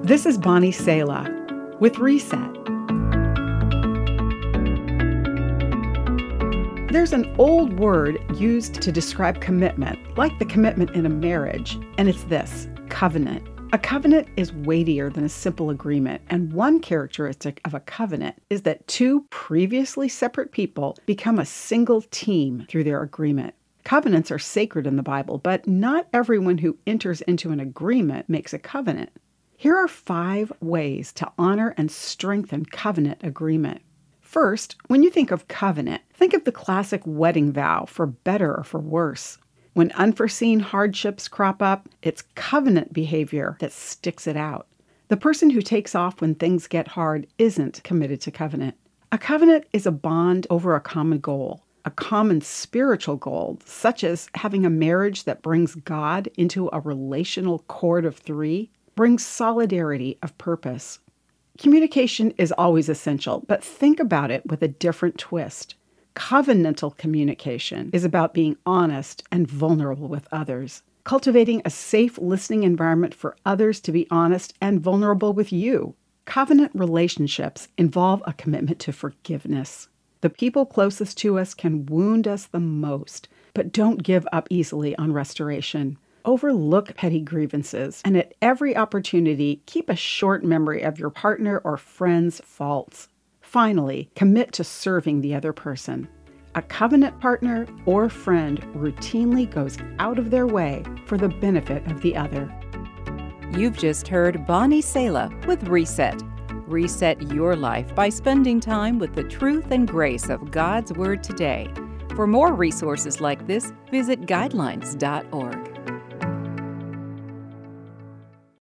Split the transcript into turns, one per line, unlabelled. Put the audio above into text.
This is Bonnie Sala with Reset. There's an old word used to describe commitment, like the commitment in a marriage, and it's this: covenant. A covenant is weightier than a simple agreement, and one characteristic of a covenant is that two previously separate people become a single team through their agreement. Covenants are sacred in the Bible, but not everyone who enters into an agreement makes a covenant. Here are 5 ways to honor and strengthen covenant agreement. First, when you think of covenant, think of the classic wedding vow, for better or for worse. When unforeseen hardships crop up, it's covenant behavior that sticks it out. The person who takes off when things get hard isn't committed to covenant. A covenant is a bond over a common goal, a common spiritual goal, such as having a marriage that brings God into a relational cord of 3, brings solidarity of purpose. Communication is always essential, but think about it with a different twist. Covenantal communication is about being honest and vulnerable with others, cultivating a safe listening environment for others to be honest and vulnerable with you. Covenant relationships involve a commitment to forgiveness. The people closest to us can wound us the most, but don't give up easily on restoration. Overlook petty grievances, and at every opportunity, keep a short memory of your partner or friend's faults. Finally, commit to serving the other person. A covenant partner or friend routinely goes out of their way for the benefit of the other.
You've just heard Bonnie Sala with Reset. Reset your life by spending time with the truth and grace of God's Word today. For more resources like this, visit guidelines.org.